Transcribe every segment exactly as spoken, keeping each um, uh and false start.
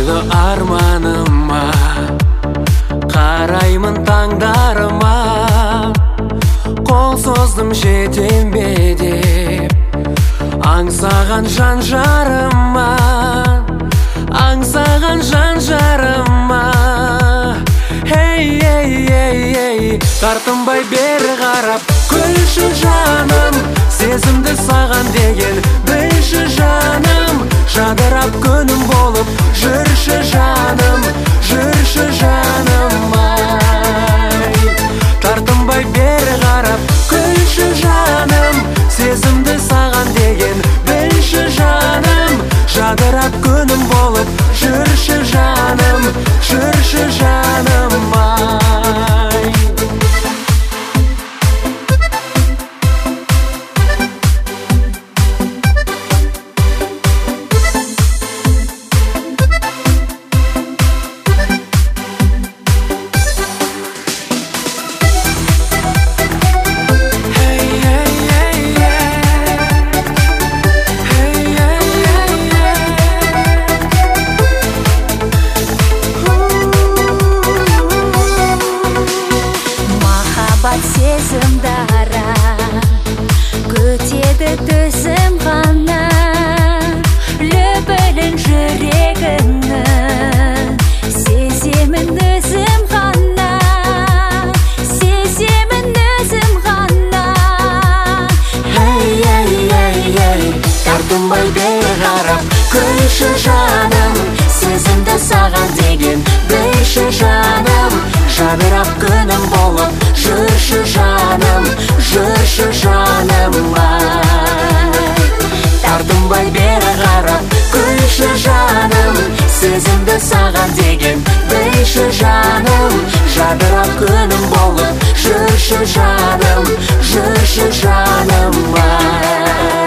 ойлы арманыма, қараймын таңдарыма. Қол создым жетем бе деп, аңсаған жан жарыма, аңсаған жан жарыма. Ей, ей, ей, ей, тартынбай бері қарап күлші жаным, сезімді саған деген білші жаным. Жадырап күнім болып жүрші жаным, жүрші жаным ай. Тартынбай бері қарап күлші жаным, сезімді саған деген білші жаным. Жадырап күнім болып жүрші жаным, жүрші жаным ай. Сезім дара көтеді төзім ғана, лүпілін жүрегімні сеземін өзім ғана, сеземін өзім ғана. Ей, ей, ей, ей, тартынбай бері қарап күлші жаным, сезімді саған деген білші жаным. Жадырап күнім болып жүрші жаным, жүрші жаным ай. Тартынбай бері қарап күлші жаным, сезімді саған деген білші жаным. Жадырап күнім болып жүрші жаным, жүрші жаным ай.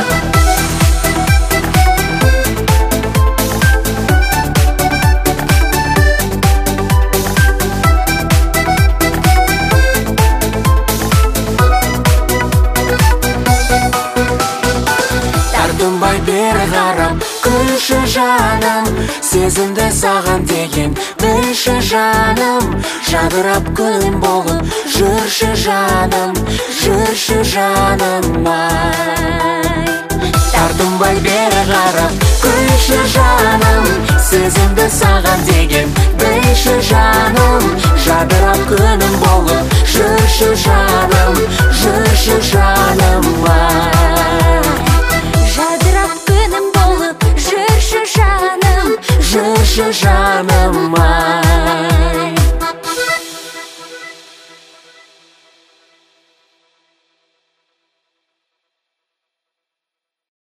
Тартынбай бері қарап күлші жаным, сезімді саған деген білші жаным. Жадырап күн болып жүрші жаным, жүрші жаным ай. Тартынбай бері қарап күлші жаным, сезімді саған деген білші жаным. Жадырап күнім болып жүрші жаным, жүрші жаным ай. Жадырап күнім болып жүрші жаным, жүрші жаным ай.